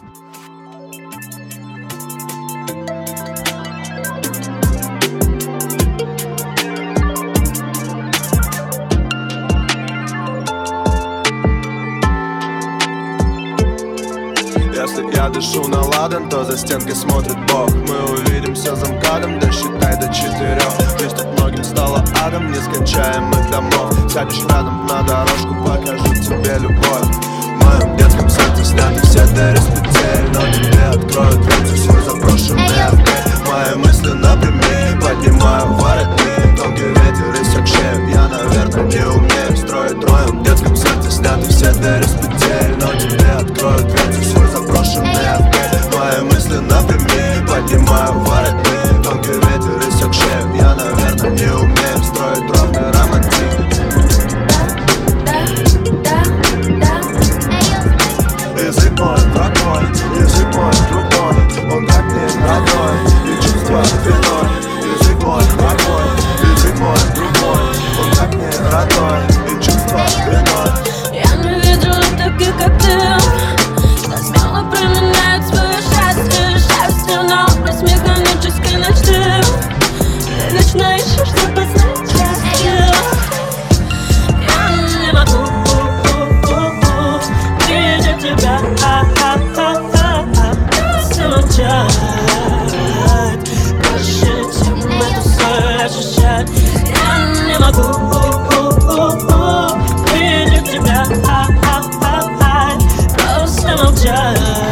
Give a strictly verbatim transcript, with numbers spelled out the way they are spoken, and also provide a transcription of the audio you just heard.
Если я дышу на ладан, то за стенкой смотрит Бог. Мы увидимся за МКАДом, досчитай до четырех. Жизнь тут многим стала адом нескончаемых домов. Сядешь рядом на дорожку, покажу тебе любовь. В моем детском сердце сняты все двери с петель, но тебе откроют дверцу свой заброшенный отель. Мои мысли напрямик, поднимаю воротник. Тонкий ветер иссек шею, я, наверное, не умею строить. В моем детском сердце сняты все двери с петель, но тебе откроют дверцу свой заброшенный отель. Мои мысли напрямик, поднимаю воротник. Тонкий ветер иссек шею, я, наверное, не умею строить ровный романтик. Язык мой, враг мой, язык мой, другой. Он как мне родной, и чувства виной. Язык мой, враг мой, язык мой, другой. Он как мне родной, и чувства виной. Я не видела таких, как ты, что смело променяют свое счастье. Счастье, но про смех механической мечты. Ты вечно ищешь, что познать счастье. Я не могу видеть тебя, замолчать, проще, чем эту соль ощущать. Я не могу видеть тебя, просто молчать.